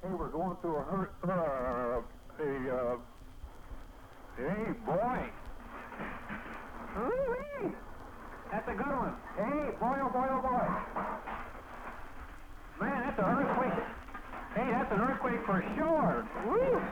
Hey, we're going through hey, boy. Ooh-wee. That's a good one. Hey, boy, oh boy, oh boy. Man, that's an earthquake. Hey, that's an earthquake for sure. Woo!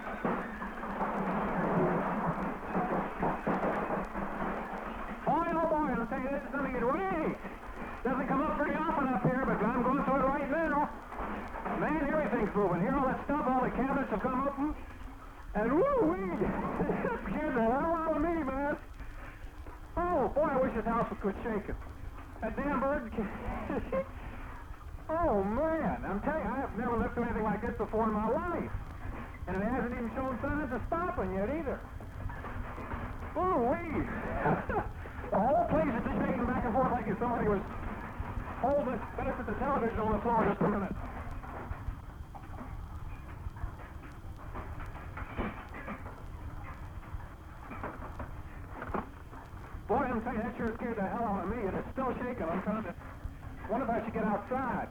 Boy, oh boy, I'll tell you, this is going to get way. Doesn't come up pretty often up here, but I'm going through it right now. Man, everything's moving. Here, all that stuff, all the cabinets have come open. And woo-wee! Scared the hell out of me, man. Oh, boy, I wish this house would quit shaking. That damn bird... Oh, man. I'm telling you, I have never lived through anything like this before in my life. And it hasn't even shown signs of stopping yet, either. Ooh-wee! The whole place is just shaking back and forth like if somebody was holding it. Better put the television on the floor just a minute. Boy, I'm telling you, that sure scared the hell out of me, and it's still shaking. I'm trying to wonder if I should get outside.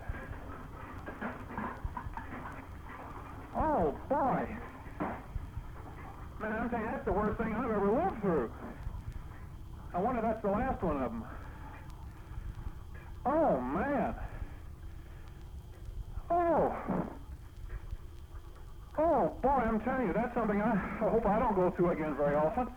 Oh, boy. Man, I'm telling you, that's the worst thing I've ever lived through. I wonder if that's the last one of them. Oh, man. Oh. Oh, boy, I'm telling you, that's something I hope I don't go through again very often.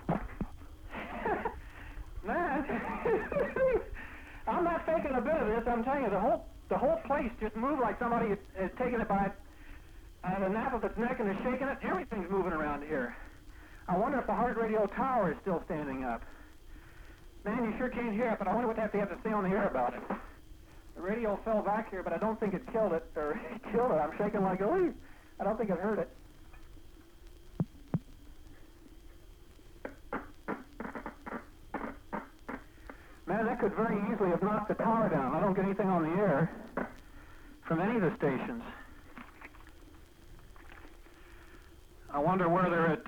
Man, I'm not faking a bit of this. I'm telling you, the whole place just moved like somebody has taken it by the nape of its neck and is shaking it. Everything's moving around here. I wonder if the Heart Radio Tower is still standing up. Man, you sure can't hear it, but I wonder what they have to say on the air about it. The radio fell back here, but I don't think it killed it, or it killed it. I'm shaking like a leaf. I don't think it hurt it. Man, that could very easily have knocked the tower down. I don't get anything on the air from any of the stations. I wonder whether it...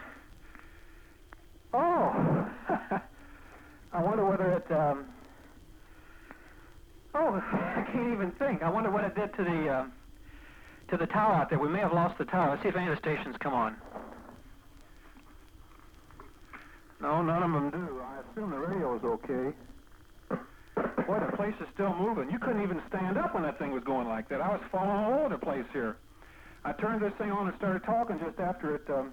Oh! I wonder whether it... Oh, I can't even think. I wonder what it did to the tower out there. We may have lost the tower. Let's see if any of the stations come on. No, none of them do. I assume the radio is okay. Boy, the place is still moving. You couldn't even stand up when that thing was going like that. I was falling all over the place here. I turned this thing on and started talking just after the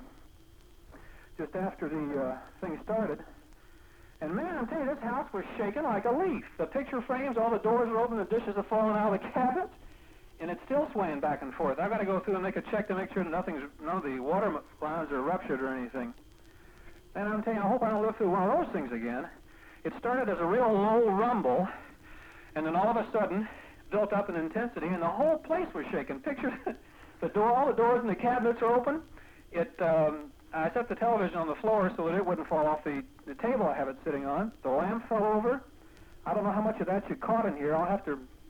thing started. And man, I'm telling you, this house was shaking like a leaf. The picture frames, all the doors are open, the dishes are falling out of the cabinets, and it's still swaying back and forth. I've got to go through and make a check to make sure that none of the water lines are ruptured or anything. And I'm telling you, I hope I don't live through one of those things again. It started as a real low rumble, and then all of a sudden built up in intensity, and the whole place was shaking. Pictures, all the doors and the cabinets are open. I set the television on the floor so that it wouldn't fall off the table I have it sitting on. The lamp fell over. I don't know how much of that you caught in here. I'll have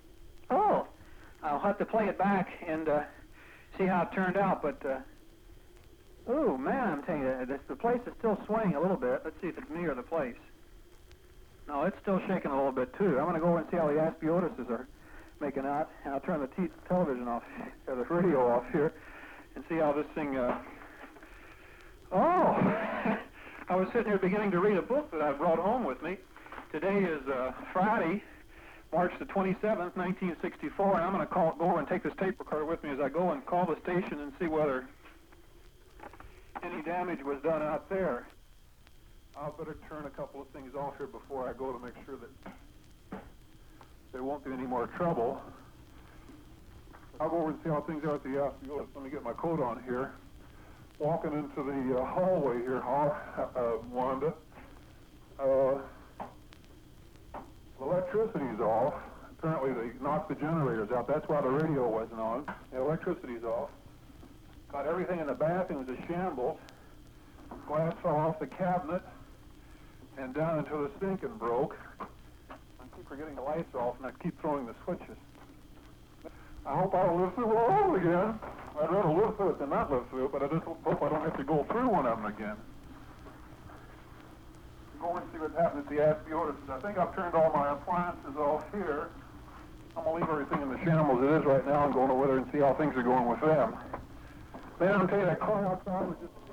to play it back and see how it turned out, but oh, man, I'm telling you, the place is still swaying a little bit. Let's see if it's me or the place. No, it's still shaking a little bit, too. I'm going to go and see how the Aspiotuses are making out, and I'll turn the television off, or the radio off here, and see how this thing... Oh! I was sitting here beginning to read a book that I brought home with me. Today is Friday, March the 27th, 1964, and I'm going to go over and take this tape recorder with me as I go and call the station and see whether any damage was done out there. I'll better turn a couple of things off here before I go to make sure that there won't be any more trouble. I'll go over and see how things are at the Aspiotus. Let me get my coat on here. Walking into the hallway here, Wanda. The electricity's off. Apparently they knocked the generators out. That's why the radio wasn't on. The electricity's off. Got everything in the bathroom was a shambles. Glass fell off the cabinet and down into the sink and broke. I keep forgetting the lights off and I keep throwing the switches. I hope I don't live through all of them again. I'd rather live through it than not live through it, but I just hope I don't have to go through one of them again. Go and see what's happening at the Aspiotus. I think I've turned all my appliances off here. I'm going to leave everything in the shambles it is right now and go over there and see how things are going with them. Man, I'll tell you, that car outside was just